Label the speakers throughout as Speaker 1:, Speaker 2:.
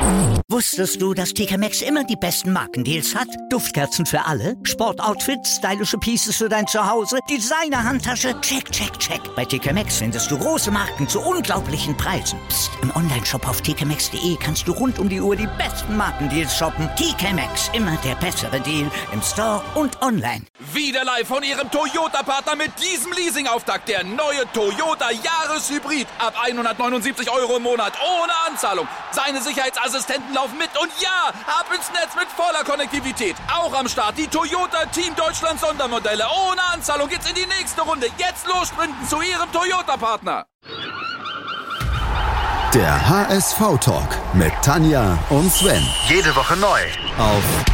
Speaker 1: Wusstest du, dass TK Maxx immer die besten Markendeals hat? Duftkerzen für alle, Sportoutfits, stylische Pieces für dein Zuhause, Designer-Handtasche, check, check, check. Bei TK Maxx findest du große Marken zu unglaublichen Preisen. Psst. Im Onlineshop auf tkmaxx.de kannst du rund um die Uhr die besten Markendeals shoppen. TK Maxx, immer der bessere Deal im Store und online.
Speaker 2: Wieder live von Ihrem Toyota-Partner mit diesem Leasing-Auftakt. Der neue Toyota Jahreshybrid. Ab 179 € im Monat. Ohne Anzahlung. Seine Sicherheitsassistenten laufen mit. Und ja, ab ins Netz mit voller Konnektivität. Auch am Start die Toyota Team Deutschland Sondermodelle. Ohne Anzahlung geht's in die nächste Runde. Jetzt los sprinten zu Ihrem Toyota-Partner.
Speaker 3: Der HSV-Talk mit Tanja und Sven.
Speaker 4: Jede Woche neu.
Speaker 3: Auf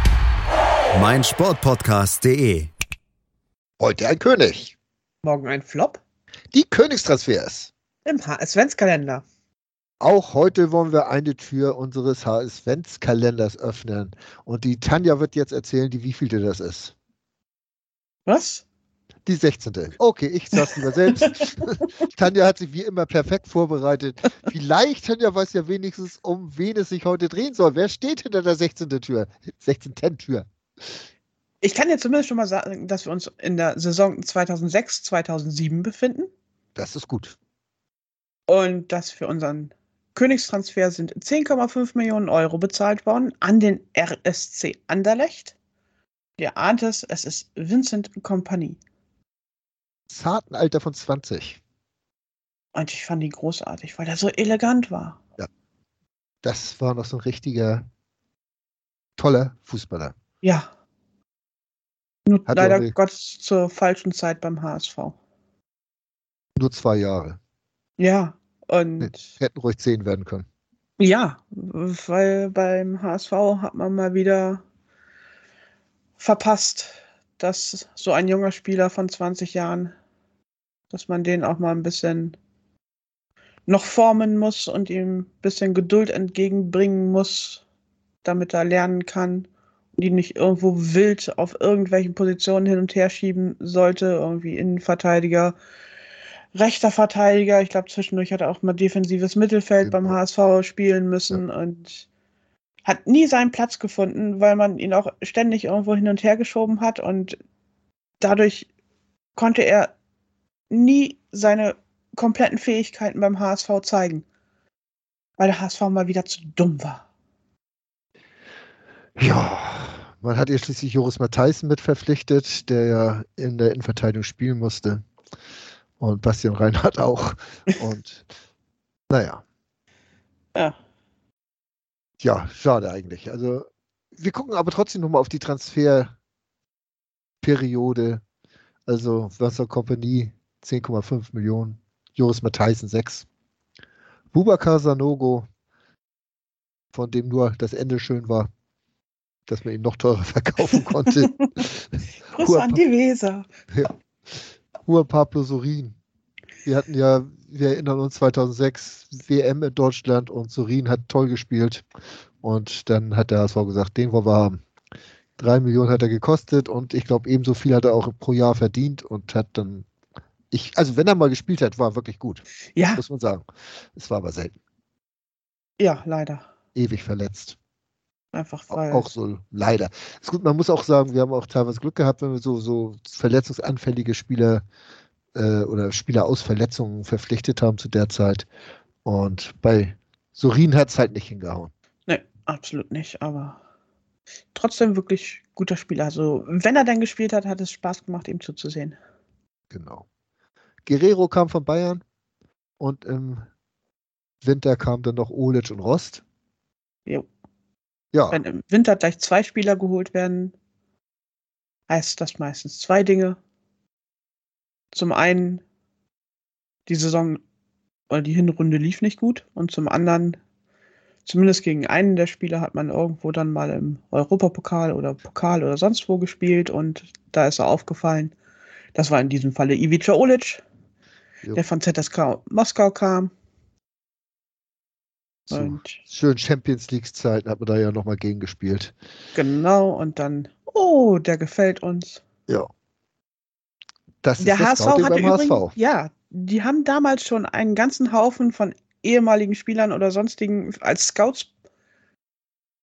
Speaker 3: meinsportpodcast.de.
Speaker 4: Heute ein König.
Speaker 5: Morgen ein Flop.
Speaker 4: Die Königstransfers.
Speaker 5: Im HS-Kalender.
Speaker 4: Auch heute wollen wir eine Tür unseres HS-Kalenders öffnen. Und die Tanja wird jetzt erzählen, die wievielte das ist.
Speaker 5: Was?
Speaker 4: Die 16. Okay, ich sag's lieber selbst. Tanja hat sich wie immer perfekt vorbereitet. Vielleicht, Tanja weiß ja wenigstens, um wen es sich heute drehen soll. Wer steht hinter der 16. Tür? 16. Tür.
Speaker 5: Ich kann jetzt zumindest schon mal sagen, dass wir uns in der Saison 2006, 2007 befinden.
Speaker 4: Das ist gut.
Speaker 5: Und dass für unseren Königstransfer sind 10,5 Millionen € bezahlt worden an den RSC Anderlecht. Ihr ahnt es ist Vincent Kompany.
Speaker 4: Zarten Alter von 20.
Speaker 5: Und ich fand ihn großartig, weil er so elegant war.
Speaker 4: Ja. Das war noch so ein richtiger, toller Fußballer.
Speaker 5: Ja. Nur
Speaker 4: Hat
Speaker 5: leider
Speaker 4: ja
Speaker 5: Gottes zur falschen Zeit beim HSV.
Speaker 4: Nur 2 Jahre.
Speaker 5: Ja, und
Speaker 4: Hätten ruhig 10 werden können.
Speaker 5: ja, weil beim HSV hat man mal wieder verpasst, dass so ein junger Spieler von 20 Jahren, dass man den auch mal ein bisschen noch formen muss und ihm ein bisschen Geduld entgegenbringen muss, damit er lernen kann und ihn nicht irgendwo wild auf irgendwelchen Positionen hin und her schieben sollte, irgendwie Innenverteidiger, rechter Verteidiger. Ich glaube, zwischendurch hat er auch mal defensives Mittelfeld beim HSV spielen müssen und hat nie seinen Platz gefunden, weil man ihn auch ständig irgendwo hin und her geschoben hat und dadurch konnte er nie seine kompletten Fähigkeiten beim HSV zeigen, weil der HSV mal wieder zu dumm war.
Speaker 4: Ja, man hat ja schließlich Joris Matthijssen mit verpflichtet, der ja in der Innenverteidigung spielen musste. Und Bastian Reinhardt auch. Und naja.
Speaker 5: Ja.
Speaker 4: Ja, schade eigentlich. Also wir gucken aber trotzdem nochmal auf die Transferperiode. Also Vincent Kompany 10,5 Millionen, Joris Matthijssen 6. Boubacar Sanogo, von dem nur das Ende schön war, dass man ihn noch teurer verkaufen konnte.
Speaker 5: Grüße an die Weser.
Speaker 4: Ja. Juan Pablo Sorin. Wir erinnern uns 2006 WM in Deutschland und Sorin hat toll gespielt. Und dann hat der HSV gesagt, den wollen wir haben. 3 Millionen hat er gekostet und ich glaube, ebenso viel hat er auch pro Jahr verdient und hat dann, also wenn er mal gespielt hat, war er wirklich gut.
Speaker 5: Ja.
Speaker 4: Muss man sagen. Es war aber selten.
Speaker 5: Ja, leider.
Speaker 4: Ewig verletzt.
Speaker 5: Einfach weil.
Speaker 4: Auch so, leider. Ist gut, man muss auch sagen, wir haben auch teilweise Glück gehabt, wenn wir so verletzungsanfällige Spieler oder Spieler aus Verletzungen verpflichtet haben zu der Zeit. Und bei Sorin hat es halt nicht hingehauen.
Speaker 5: Nee, absolut nicht, aber trotzdem wirklich guter Spieler. Also, wenn er dann gespielt hat, hat es Spaß gemacht, ihm zuzusehen.
Speaker 4: Genau. Guerrero kam von Bayern und im Winter kamen dann noch Olic und Rost.
Speaker 5: Jo.
Speaker 4: Ja.
Speaker 5: Wenn im Winter gleich 2 Spieler geholt werden, heißt das meistens 2 Dinge. Zum einen, die Saison oder die Hinrunde lief nicht gut und zum anderen, zumindest gegen einen der Spieler hat man irgendwo dann mal im Europapokal oder Pokal oder sonst wo gespielt und da ist er aufgefallen. Das war in diesem Falle Ivica Olic, der von ZSKA Moskau kam.
Speaker 4: Zu schönen Champions League-Zeiten hat man da ja nochmal gegen gespielt.
Speaker 5: Genau, und dann, der gefällt uns.
Speaker 4: Ja. Das
Speaker 5: der
Speaker 4: ist das
Speaker 5: HSV hatte
Speaker 4: beim HSV.
Speaker 5: Übrigens, ja, die haben damals schon einen ganzen Haufen von ehemaligen Spielern oder sonstigen als Scouts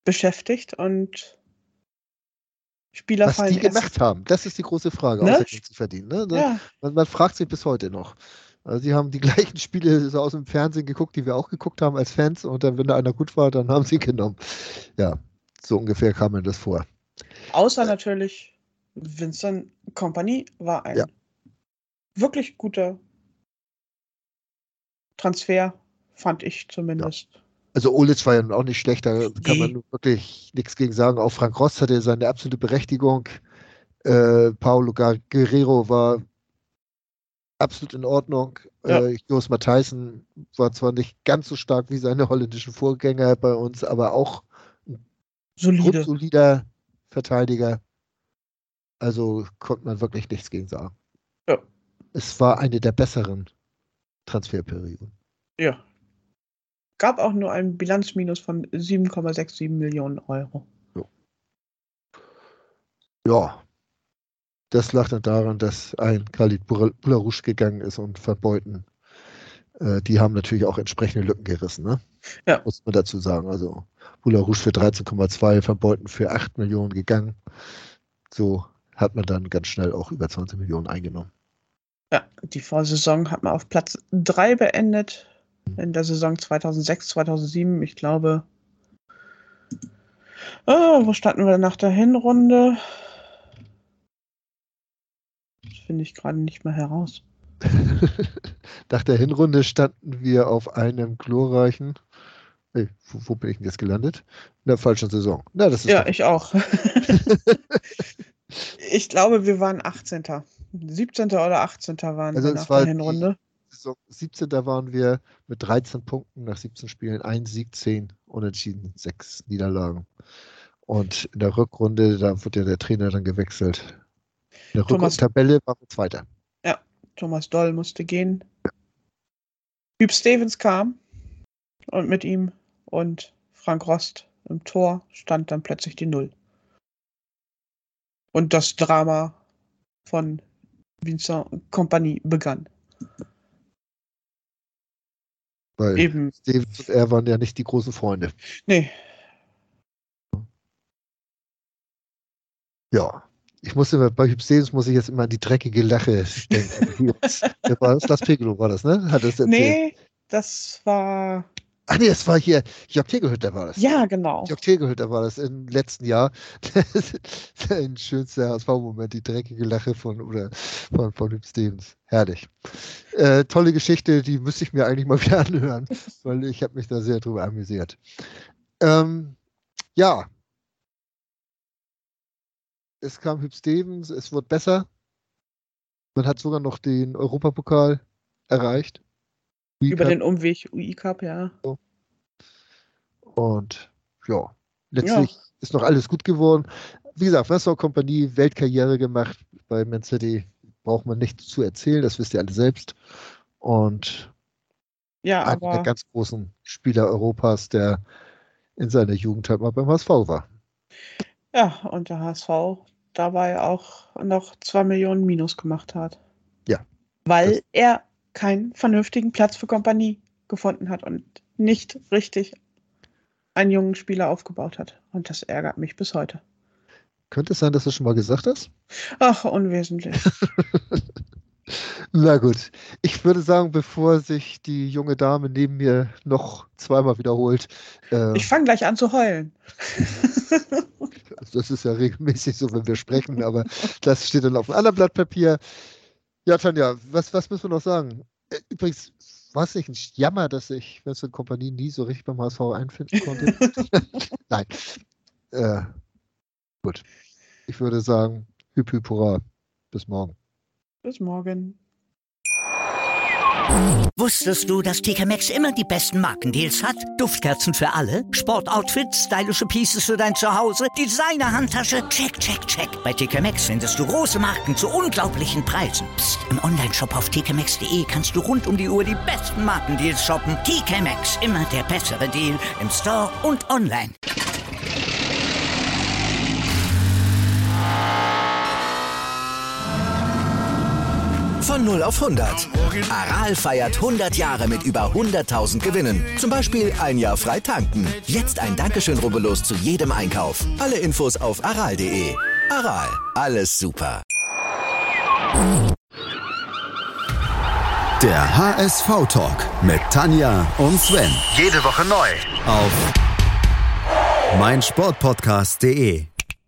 Speaker 5: beschäftigt und Spieler
Speaker 4: Was
Speaker 5: fallen
Speaker 4: die gemacht haben, das ist die große Frage,
Speaker 5: Ne?
Speaker 4: außer Geld zu verdienen. Ne?
Speaker 5: Ja.
Speaker 4: Man fragt sich bis heute noch. Also sie haben die gleichen Spiele so aus dem Fernsehen geguckt, die wir auch geguckt haben als Fans, und dann, wenn da einer gut war, dann haben sie genommen. Ja, so ungefähr kam mir das vor.
Speaker 5: Außer natürlich Vincent Kompany war ein
Speaker 4: Ja.
Speaker 5: wirklich guter Transfer, fand ich zumindest.
Speaker 4: Also Olic war ja nun auch nicht schlecht, da kann man
Speaker 5: Nee.
Speaker 4: nun wirklich nichts gegen sagen. Auch Frank Rost hatte seine absolute Berechtigung. Paulo Guerrero war absolut in Ordnung.
Speaker 5: Ja.
Speaker 4: Jos Matthijssen war zwar nicht ganz so stark wie seine holländischen Vorgänger bei uns, aber auch
Speaker 5: Solide.
Speaker 4: grundsolider Verteidiger. Also konnte man wirklich nichts gegen sagen.
Speaker 5: Ja.
Speaker 4: Es war eine der besseren Transferperioden.
Speaker 5: Ja. Gab auch nur ein Bilanzminus von 7,67 Millionen Euro.
Speaker 4: Ja, das lag dann daran, dass ein Khalid Boularouche gegangen ist und Van Beuten. Die haben natürlich auch entsprechende Lücken gerissen, ne?
Speaker 5: Ja.
Speaker 4: Muss man dazu sagen. Also Boularouche für 13,2, Van Beuten für 8 Millionen gegangen. So hat man dann ganz schnell auch über 20 Millionen eingenommen.
Speaker 5: Ja, die Vorsaison hat man auf Platz 3 beendet. In der Saison 2006, 2007, ich glaube. Wo standen wir nach der Hinrunde? Das finde ich gerade nicht mehr heraus.
Speaker 4: Nach der Hinrunde standen wir auf einem glorreichen. Hey, wo bin ich denn jetzt gelandet? In der falschen Saison. Na, das ist
Speaker 5: Ja,
Speaker 4: doch-
Speaker 5: ich auch. Ich glaube, wir waren 18. 17. oder 18. waren
Speaker 4: Also
Speaker 5: wir
Speaker 4: es
Speaker 5: nach
Speaker 4: war
Speaker 5: der Hinrunde.
Speaker 4: Saison 17. waren wir mit 13 Punkten nach 17 Spielen, 1 Sieg, 10 Unentschieden, 6 Niederlagen. Und in der Rückrunde, da wurde ja der Trainer dann gewechselt. In der
Speaker 5: Thomas-
Speaker 4: Rückrundentabelle waren wir Zweiter.
Speaker 5: Thomas Doll musste gehen. Hüb Stevens kam und mit ihm und Frank Rost im Tor stand dann plötzlich die 0. Und das Drama von Vincent Kompany begann.
Speaker 4: Weil
Speaker 5: Eben,
Speaker 4: Stevens und er waren ja nicht die großen Freunde.
Speaker 5: nee,
Speaker 4: Ja. Ich muss immer, bei Hüb Stevens muss ich jetzt immer an die dreckige Lache denken. Wer war das? Lars Pegelow war das, ne? Hat das erzählt?
Speaker 5: nee, das war,
Speaker 4: Ach nee, das war hier, Jörg Tegelhütter war das.
Speaker 5: ja, genau.
Speaker 4: Jörg Tegelhütter war das im letzten Jahr. Sein schönster HSV-Moment, die dreckige Lache von Hüb Stevens. Herrlich. Tolle Geschichte, die müsste ich mir eigentlich mal wieder anhören, weil ich habe mich da sehr drüber amüsiert. Ja. Es kam Hüb Stevens, es wurde besser. Man hat sogar noch den Europapokal erreicht.
Speaker 5: Über den Umweg UI Cup, ja.
Speaker 4: Und ja, letztlich ist noch alles gut geworden. Wie gesagt, Vincent Kompany, Weltkarriere gemacht. Bei Man City braucht man nichts zu erzählen, das wisst ihr alle selbst. Und
Speaker 5: Ja,
Speaker 4: einer der
Speaker 5: aber
Speaker 4: ganz großen Spieler Europas, der in seiner Jugend halt mal beim HSV war.
Speaker 5: ja, und der HSV dabei auch noch 2 Millionen Minus gemacht hat.
Speaker 4: Ja.
Speaker 5: Weil er keinen vernünftigen Platz für Kompanie gefunden hat und nicht richtig einen jungen Spieler aufgebaut hat. Und das ärgert mich bis heute.
Speaker 4: Könnte es sein, dass du schon mal gesagt hast?
Speaker 5: Ach, unwesentlich.
Speaker 4: Na gut. Ich würde sagen, bevor sich die junge Dame neben mir noch zweimal wiederholt,
Speaker 5: Ich fange gleich an zu heulen.
Speaker 4: das ist ja regelmäßig so, wenn wir sprechen, aber das steht dann auf einem anderen Blatt Papier. Ja, Tanja, was müssen wir noch sagen? Übrigens, war es nicht ein Jammer, dass ich Vincent Kompany nie so richtig beim HSV einfinden konnte? Nein. Gut. Ich würde sagen, hüp hüp hurra. Bis morgen.
Speaker 5: Bis morgen.
Speaker 1: Wusstest du, dass TK Maxx immer die besten Markendeals hat? Duftkerzen für alle, Sportoutfits, stylische Pieces für dein Zuhause, Designer-Handtasche, check, check, check. Bei TK Maxx findest du große Marken zu unglaublichen Preisen. Psst. Im Onlineshop auf tkmaxx.de kannst du rund um die Uhr die besten Markendeals shoppen. TK Maxx, immer der bessere Deal im Store und online.
Speaker 6: Von 0 auf 100. Aral feiert 100 Jahre mit über 100.000 Gewinnen. Zum Beispiel ein Jahr frei tanken. Jetzt ein Dankeschön, rubbellos zu jedem Einkauf. Alle Infos auf aral.de. Aral, alles super.
Speaker 3: Der HSV-Talk mit Tanja und Sven.
Speaker 7: Jede Woche neu.
Speaker 3: Auf meinsportpodcast.de.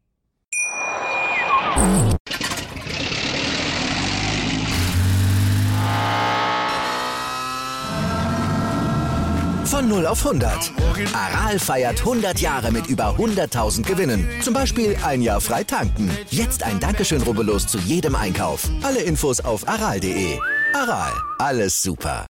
Speaker 6: Von 0 auf 100. Aral feiert 100 Jahre mit über 100.000 Gewinnen. Zum Beispiel ein Jahr frei tanken. Jetzt ein Dankeschön, rubbellos zu jedem Einkauf. Alle Infos auf aral.de. Aral, alles super.